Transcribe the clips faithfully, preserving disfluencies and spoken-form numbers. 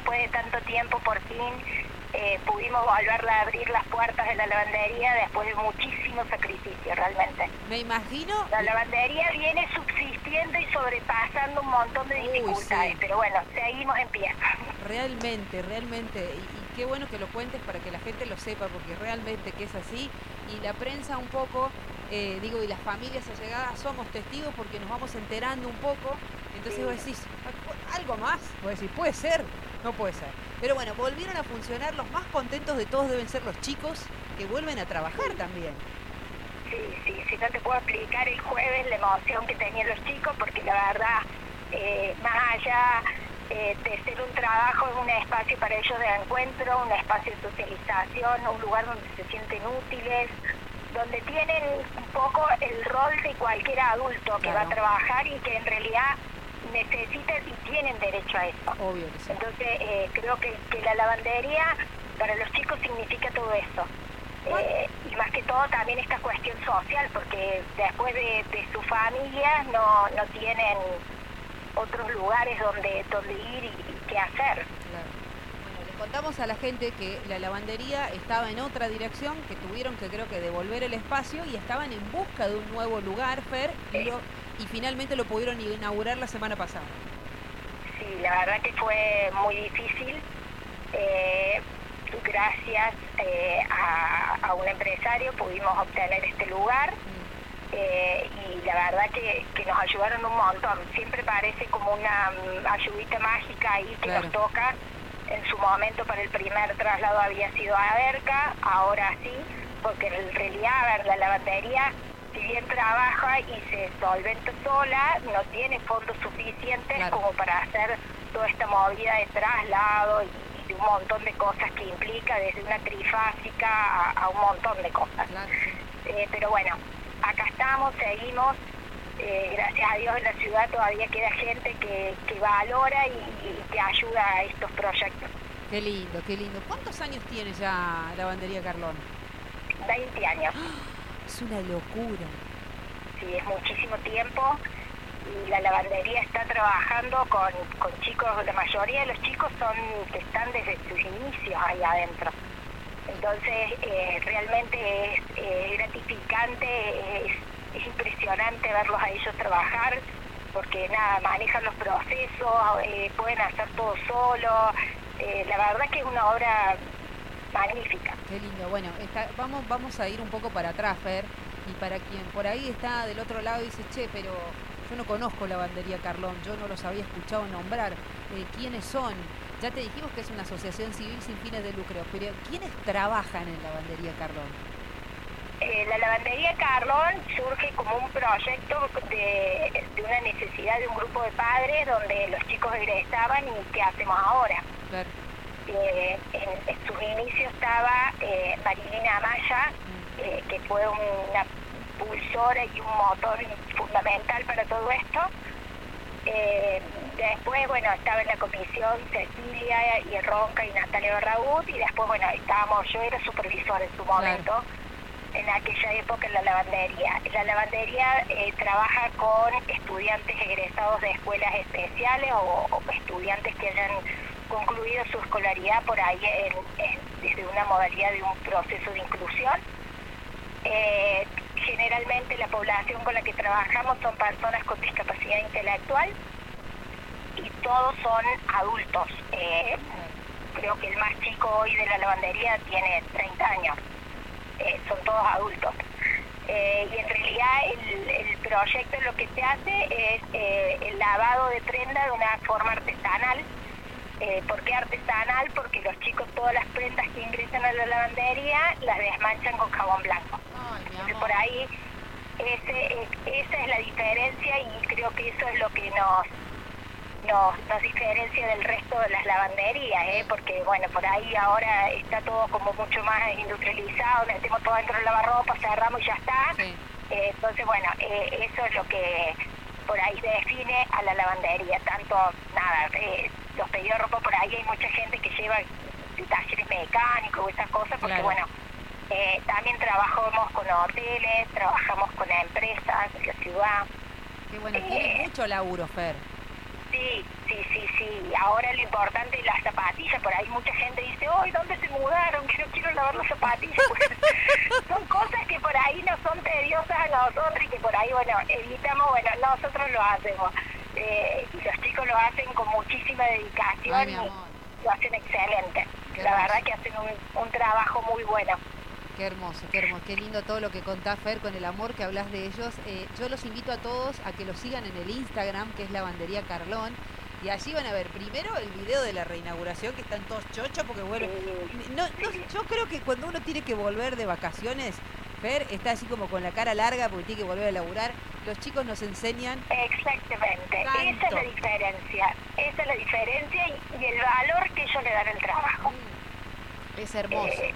después de tanto tiempo por fin eh, pudimos volver a abrir las puertas de la lavandería después de muchísimo sacrificio realmente. Me imagino... La lavandería viene subsistiendo y sobrepasando un montón de dificultades, Uy, sí. pero bueno, seguimos en pie. Realmente, realmente, y, y qué bueno que lo cuentes para que la gente lo sepa, porque realmente que es así, y la prensa un poco, eh, digo, y las familias allegadas somos testigos porque nos vamos enterando un poco, entonces sí. vos decís, ¿algo más? Vos decís, ¿puede ser? No puede ser. Pero bueno, volvieron a funcionar, los más contentos de todos deben ser los chicos que vuelven a trabajar también. Sí, sí, sí, no te puedo explicar el jueves la emoción que tenían los chicos, porque la verdad, eh, más allá eh, de ser un trabajo, es un espacio para ellos de encuentro, un espacio de socialización, un lugar donde se sienten útiles, donde tienen un poco el rol de cualquier adulto que claro. va a trabajar y que en realidad necesitan y tienen derecho a eso. Obvio que sí. Entonces, eh, creo que, que la lavandería para los chicos significa todo eso. Eh, y más que todo también esta cuestión social, porque después de, de sus familias no, no tienen otros lugares donde, donde ir y, y qué hacer. Claro. Bueno, le contamos a la gente que la lavandería estaba en otra dirección, que tuvieron que creo que devolver el espacio y estaban en busca de un nuevo lugar, Fer, sí. y, lo, y finalmente lo pudieron inaugurar la semana pasada. Sí, la verdad que fue muy difícil. Eh, gracias eh, a, a un empresario pudimos obtener este lugar eh, y la verdad que, que nos ayudaron un montón. Siempre parece como una um, ayudita mágica ahí que claro. nos toca. En su momento para el primer traslado había sido a Aberca, ahora sí, porque en realidad, a ver, la lavandería, si bien trabaja y se solventa sola, no tiene fondos suficientes claro. como para hacer toda esta movida de traslado y un montón de cosas que implica, desde una trifásica a, a un montón de cosas. Claro, sí. eh, pero bueno, acá estamos, seguimos, eh, gracias a Dios en la ciudad todavía queda gente que, que valora y, y que ayuda a estos proyectos. Qué lindo, qué lindo. ¿Cuántos años tiene ya Lavandería Carlón? veinte años. ¡Oh! Es una locura. Sí, es muchísimo tiempo. Y la lavandería está trabajando con, con chicos, la mayoría de los chicos son que están desde sus inicios ahí adentro. Entonces, eh, realmente es eh, gratificante, es, es impresionante verlos a ellos trabajar, porque nada, manejan los procesos, eh, pueden hacer todo solos. Eh, la verdad que es una obra magnífica. Qué lindo. Bueno, está, vamos, vamos a ir un poco para atrás, Fer, y para quien por ahí está del otro lado y dice, che, pero... yo no conozco Lavandería Carlón, yo no los había escuchado nombrar. Eh, ¿Quiénes son? Ya te dijimos que es una asociación civil sin fines de lucro, pero ¿quiénes trabajan en Lavandería Carlón? Eh, la Lavandería Carlón surge como un proyecto de, de una necesidad de un grupo de padres donde los chicos egresaban y ¿qué hacemos ahora? Claro. Eh, en, en sus inicios estaba eh, Marilina Amaya, mm. eh, que fue una impulsora y un motor fundamental para todo esto. Eh, después, bueno, estaba en la comisión Cecilia y Ronca y Natalia Barragut, y después, bueno, estábamos, yo era supervisora en su momento, claro. en aquella época en la lavandería. La lavandería eh, trabaja con estudiantes egresados de escuelas especiales o, o estudiantes que hayan concluido su escolaridad por ahí en, en, desde una modalidad de un proceso de inclusión. Eh, generalmente la población con la que trabajamos son personas con discapacidad intelectual y todos son adultos. Eh, creo que el más chico hoy de la lavandería tiene treinta años. Eh, son todos adultos. Eh, y en realidad el, el proyecto lo que se hace es eh, el lavado de prenda de una forma artesanal. Eh, ¿Por qué artesanal? Porque los chicos todas las prendas que ingresan a la lavandería las desmanchan con jabón blanco. Ay, Entonces por ahí ese, eh, esa es la diferencia y creo que eso es lo que nos nos, nos diferencia del resto de las lavanderías, ¿eh? Porque bueno, por ahí ahora está todo como mucho más industrializado, metemos todo dentro del lavarropa, cerramos y ya está. Sí. Eh, entonces bueno, eh, eso es lo que por ahí define a la lavandería, tanto nada, eh, los pedidos de ropa por ahí hay mucha gente que lleva talleres mecánicos o esas cosas, porque claro. bueno, eh, también trabajamos con hoteles, trabajamos con empresas de la ciudad. Qué bueno, eh, tiene mucho laburo, Fer. Sí, sí, sí, sí, ahora lo importante es la zapatilla. zapatillas, por ahí mucha gente dice, ¡ay, dónde se mudaron! Que no quiero lavar las zapatillas. Pues, son cosas que por ahí no son tediosas a nosotros y que por ahí, bueno, evitamos, bueno, nosotros lo hacemos. Eh, y los chicos lo hacen con muchísima dedicación. Ay, mi y amor. lo hacen excelente. Qué La hermoso. verdad que hacen un, un trabajo muy bueno. Qué hermoso, qué hermoso, qué lindo todo lo que contás, Fer, con el amor que hablas de ellos. Eh, yo los invito a todos a que los sigan en el Instagram, que es Lavandería Carlón. Y allí van a ver primero el video de la reinauguración, que están todos chochos, porque bueno, no, no, yo creo que cuando uno tiene que volver de vacaciones, Fer está así como con la cara larga porque tiene que volver a laburar. Los chicos nos enseñan. Exactamente, Tanto. esa es la diferencia, esa es la diferencia y, y el valor que ellos le dan al trabajo. Es hermoso. Eh,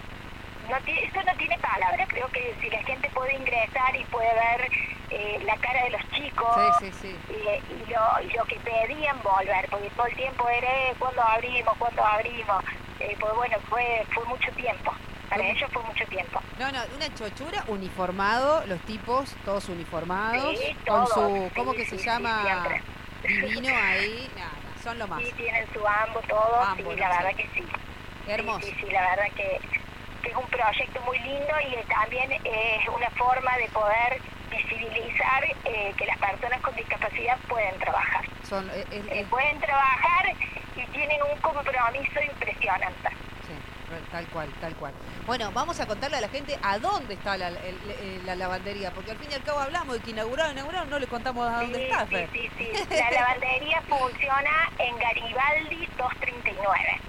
no tiene, esto no tiene palabras, creo que si la gente puede ingresar y puede ver eh, la cara de los chicos Sí, sí, sí. y, y, lo, y lo que pedían volver, porque todo el tiempo era eh, cuando abrimos, cuando abrimos, eh, pues bueno, fue fue mucho tiempo, para ¿Cómo? ellos fue mucho tiempo. No, no, una chochura, uniformado, los tipos, todos uniformados, Sí, con todos, su, ¿cómo sí, que se sí, sí, llama? siempre. Divino ahí, nada, son lo más. Sí, tienen su ambos, todos, Ambos, sí, la no sé. verdad que sí. Hermoso. Sí, sí, sí, la verdad que, que es un proyecto muy lindo y eh, también es una forma de poder visibilizar eh, que las personas con discapacidad pueden trabajar. Son, es- es- Eh, es- pueden trabajar y tienen un compromiso impresionante. sí, tal cual, tal cual. Bueno, vamos a contarle a la gente a dónde está la, el- el- la lavandería, porque al fin y al cabo hablamos de que inauguraron, inauguraron, no le contamos a dónde Sí, está, sí, Fer. sí, sí. La lavandería funciona en Garibaldi doscientos treinta y nueve.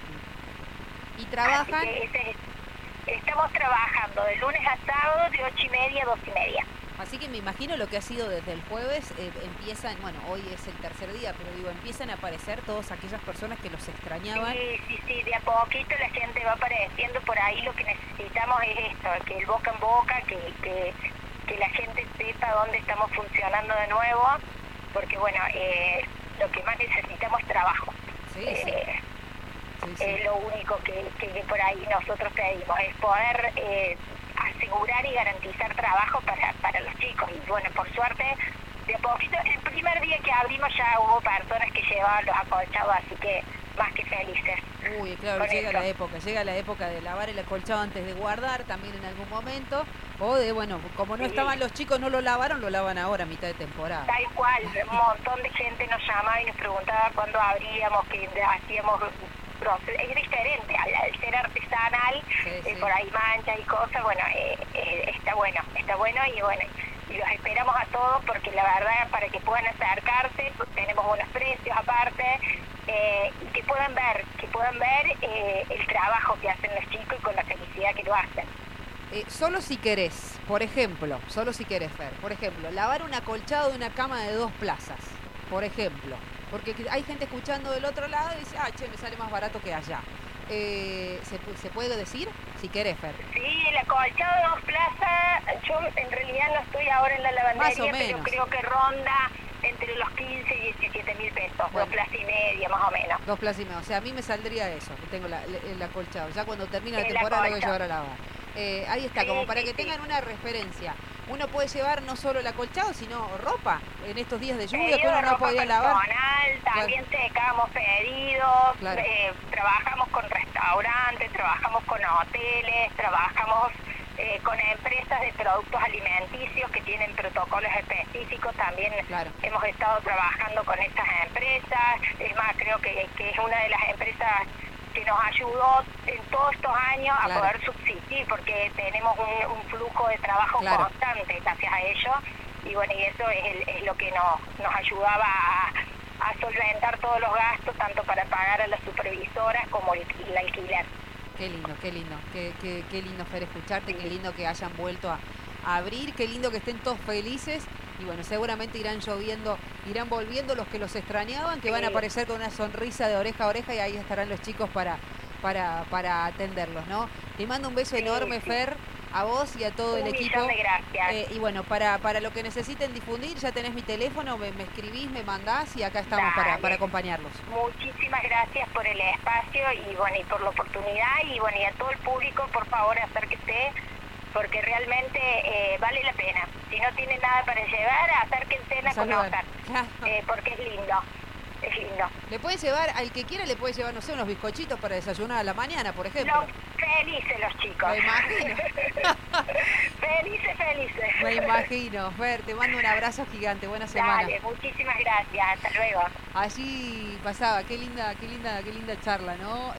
Y Así trabajan, que ese es- estamos trabajando de lunes a sábado de ocho y media a dos y media. así que me imagino lo que ha sido desde el jueves, eh, empiezan, bueno, hoy es el tercer día, pero digo, empiezan a aparecer todas aquellas personas que los extrañaban. Sí, sí, sí, de a poquito la gente va apareciendo por ahí. Lo que necesitamos es esto, que el boca en boca, que, que, que la gente sepa dónde estamos funcionando de nuevo, porque bueno, eh, lo que más necesitamos es trabajo. Sí, sí, Eh, sí, sí. Es lo único que, que, que por ahí nosotros pedimos, es poder eh, asegurar y garantizar trabajo para, para los chicos. Y bueno, por suerte, de a poquito, el primer día que abrimos ya hubo personas que llevaban los acolchados, así que más que felices. Uy, claro, con llega esto. la época, llega la época de lavar el acolchado antes de guardar también en algún momento, o de, bueno, como no Sí. estaban los chicos, no lo lavaron, lo lavan ahora a mitad de temporada. Tal cual, un montón de gente nos llamaba y nos preguntaba cuándo abríamos, que hacíamos proceso. Es diferente, al, al ser artesanal, Sí, eh, sí. por ahí manchas y cosas, bueno, eh, eh, está bueno, está bueno y bueno, y los esperamos a todos porque la verdad para que puedan acercarse, pues, tenemos buenos precios aparte, eh, y que puedan ver, que puedan ver eh, el trabajo que hacen los chicos y con la felicidad que lo hacen. Eh, solo si querés, por ejemplo, solo si querés, Fer, por ejemplo, lavar un acolchado de una cama de dos plazas, por ejemplo, porque hay gente escuchando del otro lado y dice, ah, che, me sale más barato que allá. Eh, ¿se, pu- ¿Se puede decir? Si querés, Fer. Sí, el acolchado de dos plazas, yo en realidad no estoy ahora en la Más o lavandería, pero menos. creo que ronda entre los quince y diecisiete mil pesos, Bueno. dos plazas y media más o menos. Dos plazas y media. O sea, a mí me saldría eso, que tengo la- el, el acolchado. Ya cuando termine la El temporada lo voy a acolchado. llevar a lavar. Eh, ahí está, Sí, como para sí, que sí. tengan una referencia. Uno puede llevar no solo el acolchado, sino ropa. En estos días de lluvia que Pedido uno de no ropa podía lavar. personal, también secamos pedidos, Claro. eh, trabajamos con restaurantes, trabajamos con hoteles, trabajamos eh, con empresas de productos alimenticios que tienen protocolos específicos, también Claro. hemos estado trabajando con estas empresas, es más, creo que, que es una de las empresas que nos ayudó en todos estos años a Claro. poder subsistir, porque tenemos un, un flujo de trabajo Claro. constante gracias a ello, y bueno, y eso es, el- es lo que nos, nos ayudaba a, a solventar todos los gastos, tanto para pagar a las supervisoras como el, el alquiler. Qué lindo, qué lindo. Qué, qué, qué lindo, Fer, escucharte. Qué lindo que hayan vuelto a, a abrir. Qué lindo que estén todos felices. Y bueno, seguramente irán lloviendo, irán volviendo los que los extrañaban, que van a Sí. aparecer con una sonrisa de oreja a oreja y ahí estarán los chicos para, para, para atenderlos, ¿no? Te mando un beso Sí, enorme, sí. Fer, a vos y a todo Un el millón equipo. de gracias. Eh, y bueno, para, para lo que necesiten difundir, ya tenés mi teléfono, me, me escribís, me mandás y acá estamos para, Dale. para acompañarlos. Muchísimas gracias por el espacio y bueno, y por la oportunidad, y bueno, y a todo el público, por favor, acérquese, porque realmente eh, vale la pena. Si no tienen nada para llevar, acérquense a Saludar. conocer, Claro. eh, porque es lindo. es lindo. Le pueden llevar, al que quiera le puede llevar, no sé, unos bizcochitos para desayunar a la mañana, por ejemplo. No, felices los chicos. Me imagino. Felices, felices. Me imagino. Fer, te mando un abrazo gigante. Buena semana. Dale, muchísimas gracias. Hasta luego. Allí pasaba, qué linda, qué linda, qué linda charla, ¿no?